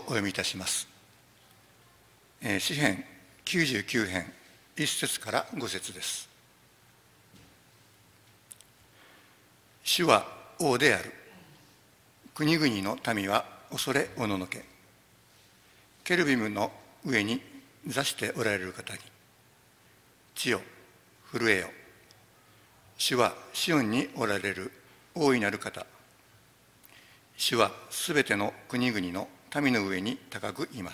読みいたします。詩編99編1節から5節です。主は王である。国々の民は恐れおののけ。ケルビムの上に座しておられる方に、地よ、震えよ。主はシオンにおられる大いなる方。主はすべての国々の民の上に高くいます。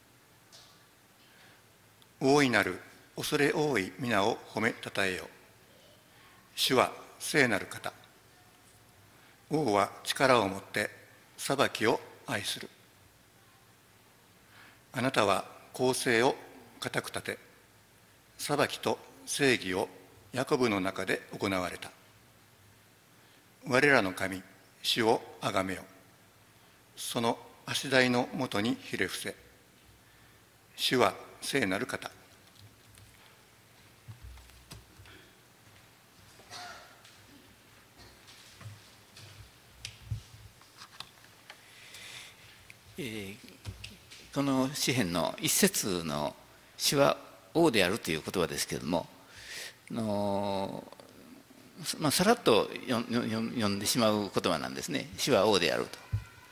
大いなる恐れ多い皆を褒めたたえよ。主は聖なる方。王は力をもって裁きを愛する。あなたは公正を固く立て、裁きと正義をヤコブの中で行われた。我らの神、主をあがめよ。その足台のもとにひれ伏せ。主は聖なる方。 この詩編の一節の「主は王である」という言葉ですけれども、さらっと読んでしまう言葉なんですね。主は王であると。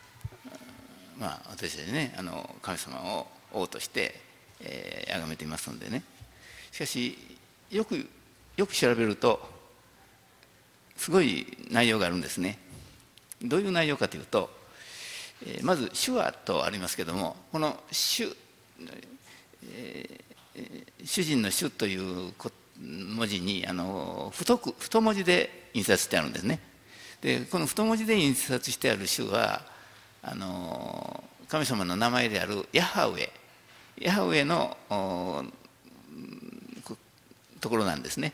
私たちね、神様を王として崇めていますのでね。しかしよく調べるとすごい内容があるんですね。どういう内容かというと、まず「主は」とありますけれども、この「主」主人の「主」という文字に太文字で印刷してあるんですね。でこの太文字で印刷してある「主」は神様の名前であるヤハウェのところなんですね。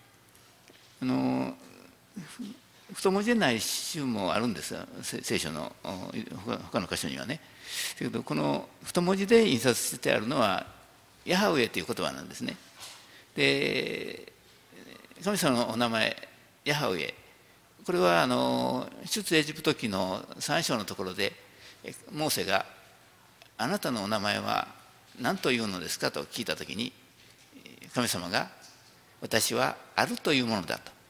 太文字でない種もあるんですよ、聖書の他の箇所にはね。だけどこの太文字で印刷してあるのはヤハウェという言葉なんですね。で神様のお名前ヤハウェ、これは出エジプト記の3章のところでモーセが「あなたのお名前は何というのですか?」と聞いたときに、神様が「私はあるというものだ」と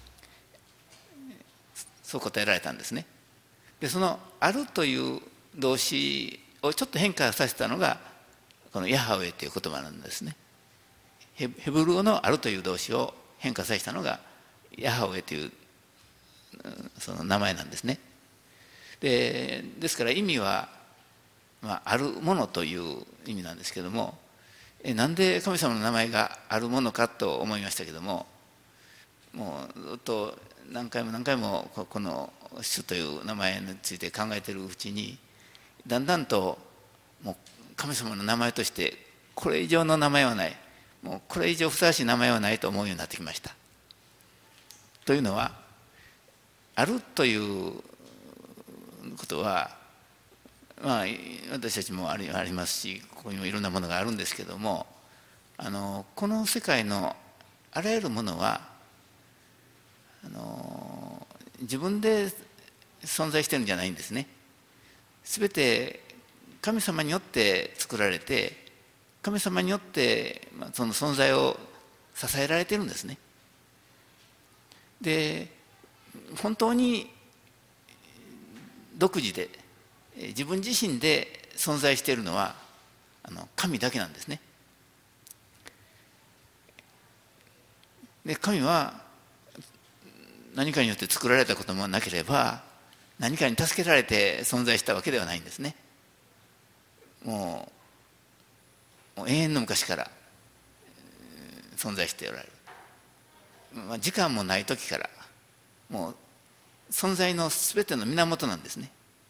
そう答えられたんですね。でその「ある」という動詞をちょっと変化させたのがこのヤハウェという言葉なんですね。ヘブル語の「ある」という動詞を変化させたのがヤハウェというその名前なんですね。ですから意味は、あるものという意味なんですけども、なんで神様の名前があるものかと思いましたけども、もうずっと何回もこの「主」という名前について考えているうちに、だんだんともう神様の名前としてこれ以上の名前はない、もうこれ以上ふさわしい名前はないと思うようになってきました。というのは、あるということは、私たちもありますし、ここにもいろんなものがあるんですけども、この世界のあらゆるものは自分で存在してるんじゃないんですね。すべて神様によって作られて、神様によってその存在を支えられているんですね。で本当に独自で自分自身で存在しているのは神だけなんですね。で神は何かによって作られたこともなければ、何かに助けられて存在したわけではないんですね。もう永遠の昔から存在しておられる。時間もない時からもう存在のすべての源なんですね。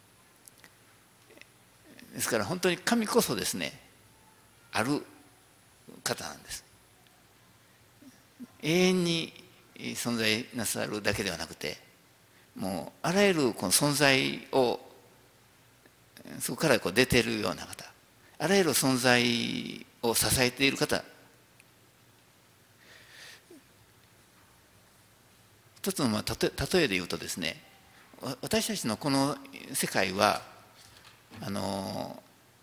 ですから本当に神こそですね、ある方なんです。永遠に存在なさるだけではなくて、もうあらゆるこの存在をそこから出ているような方、あらゆる存在を支えている方。一つの例えで言うとですね、私たちのこの世界は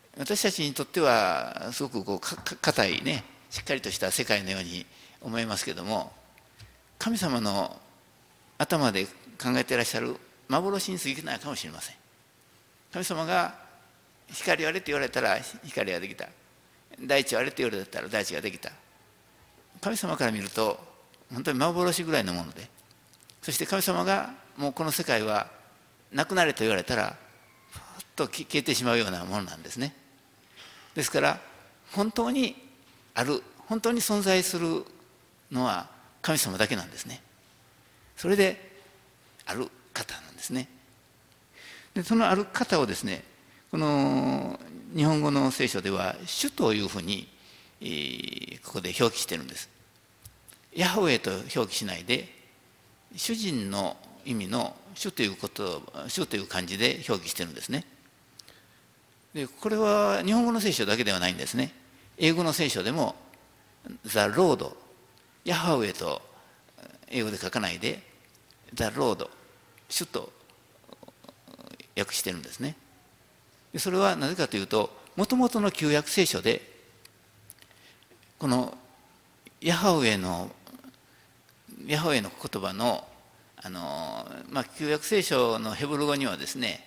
私たちにとってはすごくこう硬いね、しっかりとした世界のように思えますけども、神様の頭で考えていらっしゃる幻に過ぎないかもしれません。神様が光をあれって言われたら光ができた、大地をあれって言われたら大地ができた。神様から見ると本当に幻ぐらいのもので、そして神様がもうこの世界はなくなれと言われたらふっと消えてしまうようなものなんですね。ですから本当にある、本当に存在するのは神様だけなんですね。それである方なんですね。でそのある方をですね、この日本語の聖書では主というふうにここで表記してるんです。ヤハウェと表記しないで主人の意味の主ということ主という漢字で表記してるんですね。でこれは日本語の聖書だけではないんですね。英語の聖書でも The Lord、 ヤハウェと英語で書かないで The Lord、 主と訳してるんですね。でそれはなぜかというと、もともとの旧約聖書でこのヤハウェの言葉の旧約聖書のヘブル語にはですね、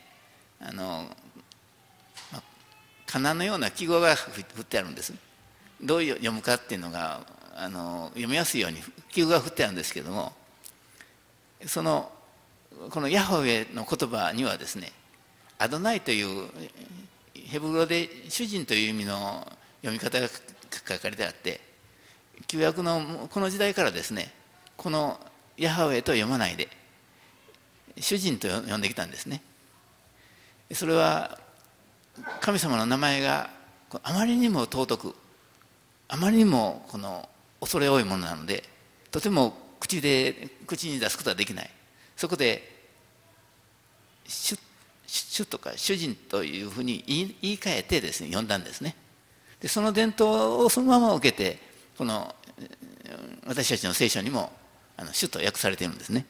仮名のような記号が振ってあるんです。どう読むかっていうのが読みやすいように記号が振ってあるんですけども、このヤハウェの言葉にはですね、アドナイというヘブル語で主人という意味の読み方が書かれてあって、旧約のこの時代からですね、このヤハウェと読まないで主人と呼んできたんですね。それは神様の名前があまりにも尊く、あまりにもこの恐れ多いものなので、とても口に出すことはできない。そこで主とか主人というふうに言い換えてですね呼んだんですね。でその伝統をそのまま受けて、この私たちの聖書にも主と訳されているんですね。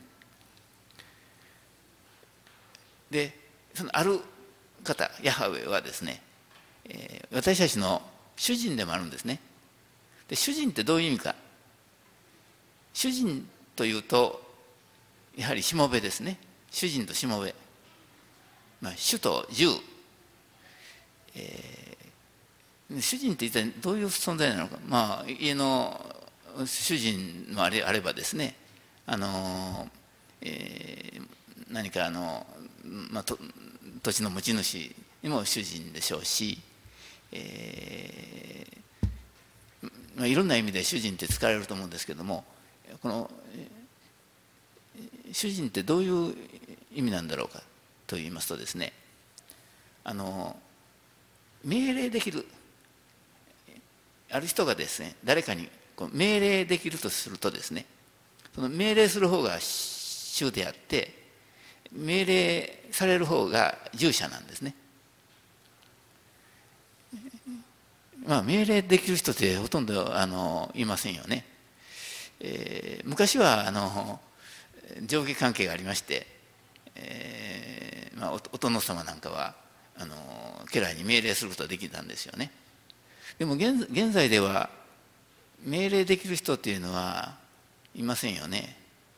でそのある方ヤハウェはですね、私たちの主人でもあるんですね。で主人ってどういう意味か。主人というとやはりしもべですね。主人としもべ、主と従、主人って一体どういう存在なのか。家の主人もあればですね、何か土地の持ち主にも主人でしょうし、いろんな意味で主人って使われると思うんですけども、この主人ってどういう意味なんだろうかと言いますとですね、命令できる、ある人がですね誰かに命令できるとするとですね、その命令する方が主であって命令される方が従者なんですね。命令できる人ってほとんどいませんよね。昔は上下関係がありまして、お殿様なんかは家来に命令することができたんですよね。でも現在では命令できる人っていうのはいませんよね。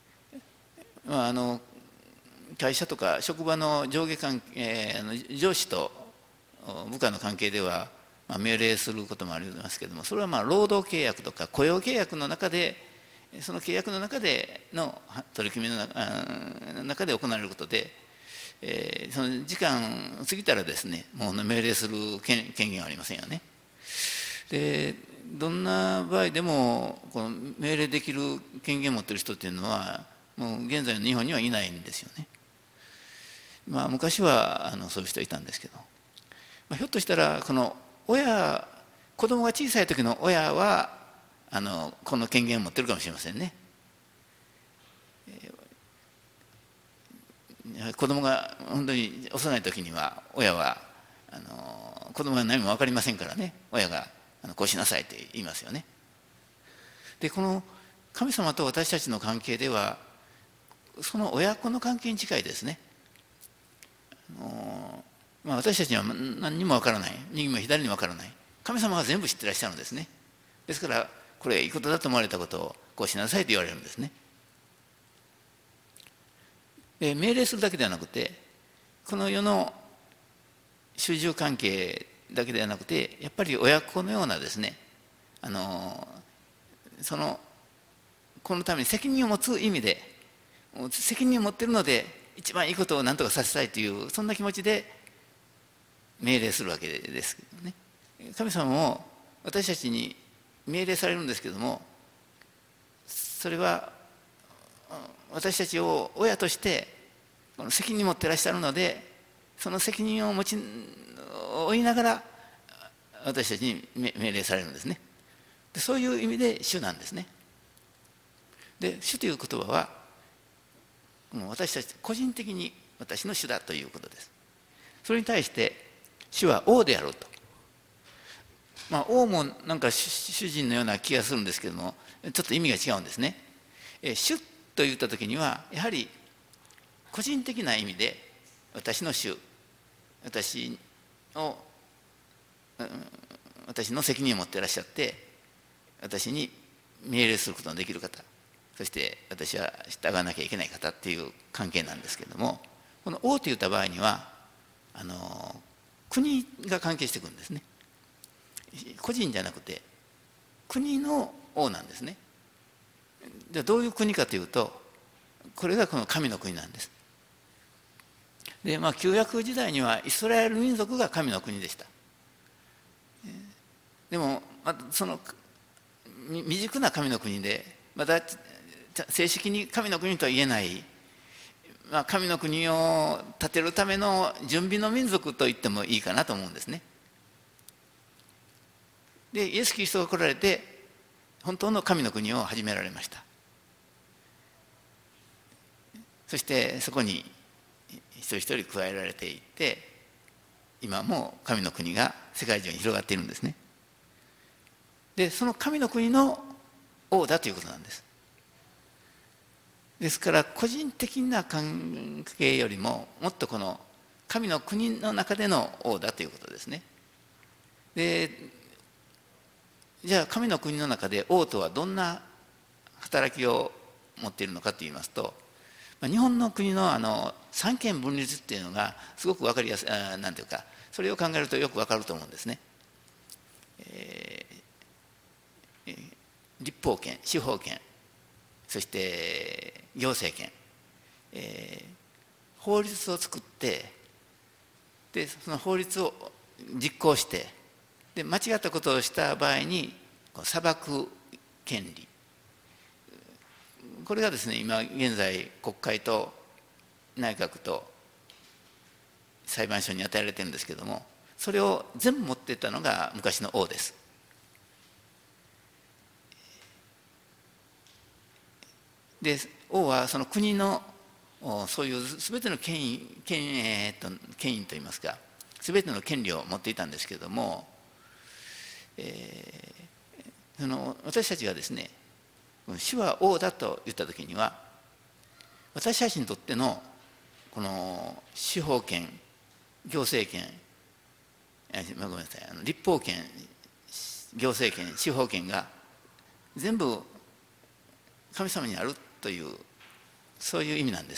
会社とか職場の上下関係、上司と部下の関係では命令することもありますけども、それは労働契約とか雇用契約の中で、その契約の中での取り組みの中で行われることで、その時間過ぎたらですね、もう命令する権限はありませんよね。でどんな場合でもこの命令できる権限を持っている人っていうのはもう現在の日本にはいないんですよね。昔はそういう人いたんですけど、ひょっとしたらこの子供が小さい時の親はこの権限を持っているかもしれませんね。子供が本当に幼い時には親は子供が何も分かりませんからね、親がこうしなさいって言いますよね。でこの神様と私たちの関係ではその親子の関係に近いですね。 私たちには何にもわからない、右も左にわからない、神様は全部知ってらっしゃるんですね。ですからこれいいことだと思われたことをこうしなさいと言われるんですね。で命令するだけではなくて、この世の主従関係だけではなくて、やっぱり親子のようなですね、このために責任を持つ意味で、責任を持っているので一番いいことを何とかさせたいという、そんな気持ちで命令するわけですけどね。神様も私たちに命令されるんですけども、それは私たちを親として責任を持ってらっしゃるので、その責任を負いながら私たちに命令されるんですね。でそういう意味で主なんですね。で主という言葉はもう私たち個人的に私の主だということです。それに対して主は王であると。王もなんか主人のような気がするんですけども、ちょっと意味が違うんですね。主と言った時にはやはり個人的な意味で私の主、私の責任を持っていらっしゃって、私に命令することのできる方、そして私は従わなきゃいけない方っていう関係なんですけれども、この王といった場合には国が関係してくるんですね。個人じゃなくて国の王なんですね。じゃあどういう国かというと、これがこの神の国なんです。で旧約時代にはイスラエル民族が神の国でした。でもその未熟な神の国で、まだ正式に神の国とは言えない、神の国を建てるための準備の民族と言ってもいいかなと思うんですね。でイエス・キリストが来られて本当の神の国を始められました。そしてそこに一人一人加えられていって、今も神の国が世界中に広がっているんですね。でその神の国の王だということなんです。ですから個人的な関係よりももっとこの神の国の中での王だということですね。でじゃあ神の国の中で王とはどんな働きを持っているのかといいますと、日本の国の三権分立っていうのがすごく分かりやすい、なんていうか、それを考えるとよく分かると思うんですね。立法権、司法権、そして行政権、法律を作って、でその法律を実行して、で間違ったことをした場合に裁く権利、これがですね今現在国会と内閣と裁判所に与えられてるんですけども、それを全部持っていったのが昔の王です。で王はその国のそういう全ての権威といいますか、全ての権利を持っていたんですけれども、私たちがですね主は王だと言った時には、私たちにとってのこの司法権、行政権、ごめんなさい、立法権、行政権、司法権が全部神様にあるという、そういう意味なんです。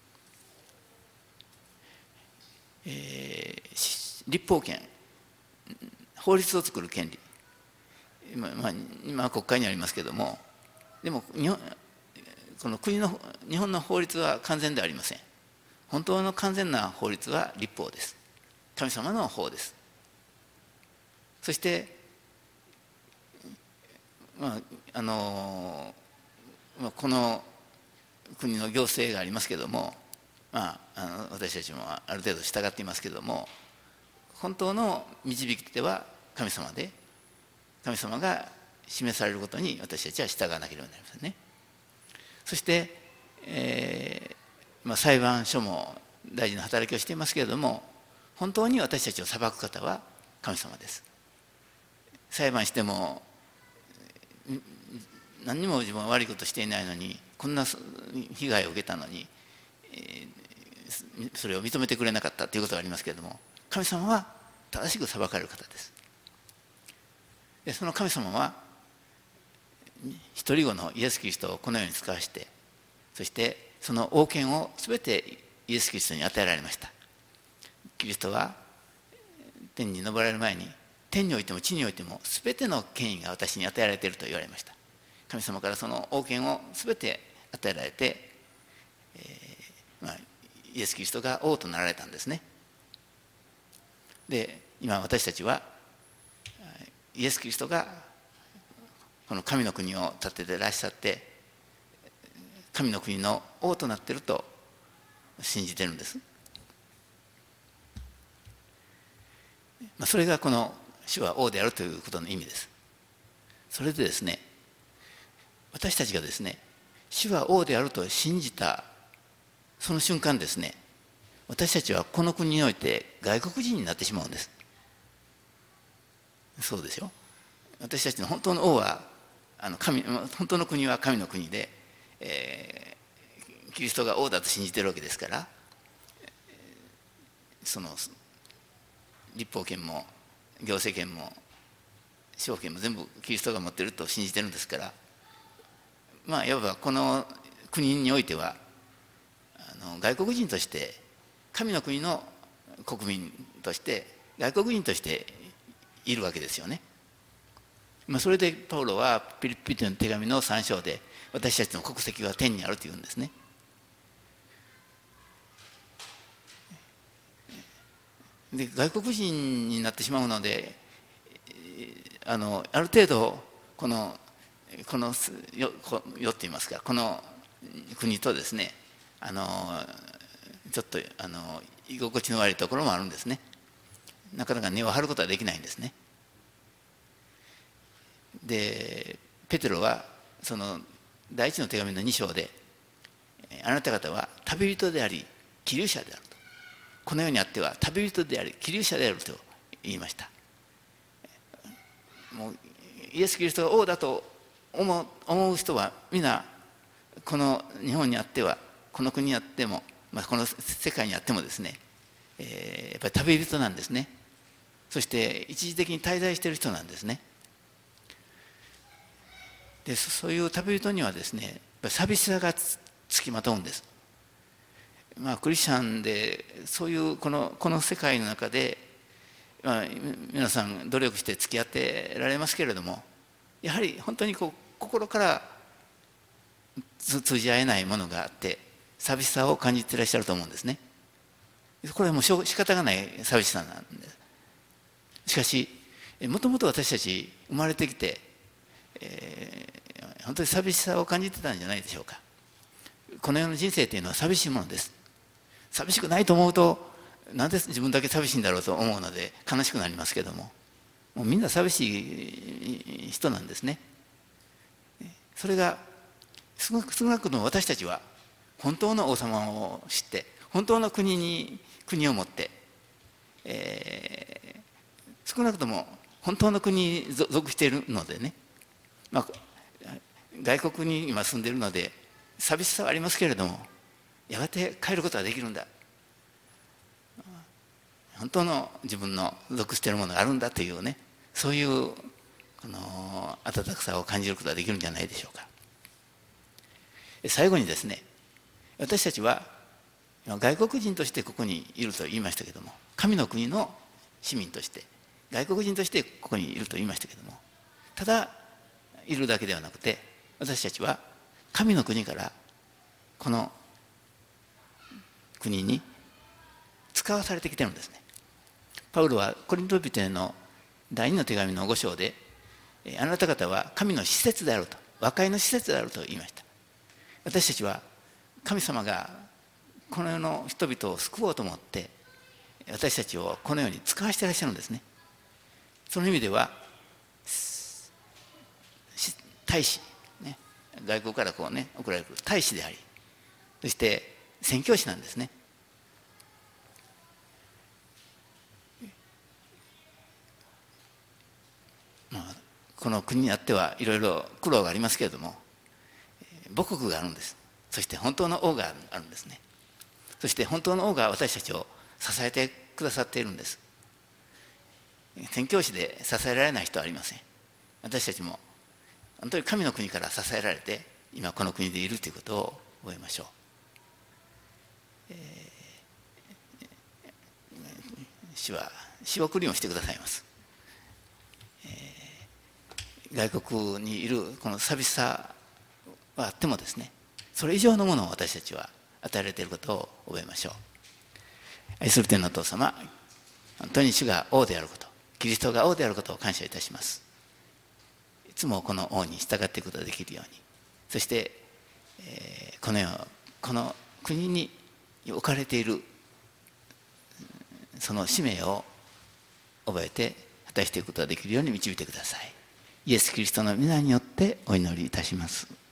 立法権、法律を作る権利、今国会にありますけれども、でもこの日本の法律は完全ではありません。本当の完全な法律は立法です。神様の法です。そしてこの国の行政がありますけれども、私たちもある程度従っていますけれども、本当の導き手は神様で、神様が示されることに私たちは従わなければなりませんね。そして、裁判所も大事な働きをしていますけれども、本当に私たちを裁く方は神様です。裁判しても何にも自分は悪いことしていないのに、こんな被害を受けたのに、それを認めてくれなかったということがありますけれども、 神様は正しく裁かれる方です。でその神様は一人子のイエス・キリストをこの世に使わして、そしてその王権を全てイエス・キリストに与えられました。キリストは天に昇られる前に、天においても地においても全ての権威が私に与えられていると言われました。神様からその王権を全て与えられて、イエス・キリストが王となられたんですね。で今私たちはイエス・キリストがこの神の国を建ててらっしゃって、神の国の王となっていると信じてるんです。それがこの主は王であるということの意味です。それでですね、私たちがですね、主は王であると信じたその瞬間ですね、私たちはこの国において外国人になってしまうんです。そうですよ。私たちの本当の王は本当の国は神の国で、キリストが王だと信じているわけですから、その立法権も行政権も司法権も全部キリストが持っていると信じているんですから、いわばこの国においては外国人として神の国の国民として外国人としているわけですよね。それでパウロはピリピの手紙の3章で私たちの国籍は天にあると言うんですね。で外国人になってしまうので、ある程度この世っていいますか、この国とですね、ちょっと居心地の悪いところもあるんですね。なかなか根を張ることはできないんですね。でペテロはその第一の手紙の2章で、あなた方は旅人であり寄留者であると、この世にあっては旅人であり寄留者であると言いました。もうイエス・キリストが王だと思う人は皆この日本にあっては、この国にあっても、この世界にあってもですね、やっぱり旅人なんですね。そして一時的に滞在している人なんですね。でそういう旅人にはですね、やっぱり寂しさがつきまとうんです。クリスチャンでそういうこの世界の中で、皆さん努力して付き合ってられますけれども、やはり本当に心から通じ合えないものがあって寂しさを感じていらっしゃると思うんですね。これはもう仕方がない寂しさなんです。しかしもともと私たち生まれてきて、本当に寂しさを感じてたんじゃないでしょうか。この世の人生というのは寂しいものです。寂しくないと思うと、なんで自分だけ寂しいんだろうと思うので悲しくなりますけども、もうみんな寂しい人なんですね。それが少なくとも私たちは本当の王様を知って本当の国を持って、少なくとも本当の国に属しているのでね、外国に今住んでいるので寂しさはありますけれども、やがて帰ることができるんだ、本当の自分の属しているものがあるんだというね、そういう温かさを感じることができるんじゃないでしょうか。最後にですね、私たちは外国人としてここにいると言いましたけども、神の国の市民として外国人としてここにいると言いましたけども、ただいるだけではなくて、私たちは神の国からこの国に使わされてきてるんですね。パウロはコリント人への第2の手紙の5章で、あなた方は神の施設であると、和解の施設であると言いました。私たちは神様がこの世の人々を救おうと思って私たちをこの世に使わせていらっしゃるんですね。その意味では大使、ね、外国から送られる大使であり、そして宣教師なんですね。この国にあってはいろいろ苦労がありますけれども、母国があるんです。そして本当の王があるんですね。そして本当の王が私たちを支えてくださっているんです。宣教師で支えられない人はありません。私たちも本当に神の国から支えられて今この国でいるということを覚えましょう。主は仕送りもしてくださいます。外国にいるこの寂しさはあってもですね、それ以上のものを私たちは与えられていることを覚えましょう。愛する天のお父様、本当に主が王であること、キリストが王であることを感謝いたします。いつもこの王に従っていくことができるように、そして、この国に置かれているその使命を覚えて果たしていくことができるように導いてください。イエス・キリストの皆によってお祈りいたします。